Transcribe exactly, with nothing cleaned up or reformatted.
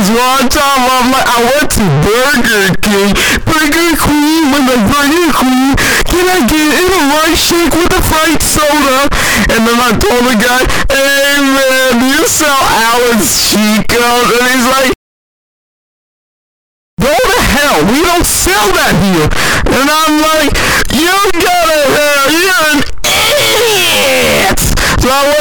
one time I'm like, I went to Burger King. Burger Queen, when the Burger Queen, can I get in a rice shake with a fried soda? And then I told the guy, hey man, do you sell Alan's Chicos? And he's like, go to hell, we don't sell that here. And I'm like, you gotta hell, you're an idiot. So I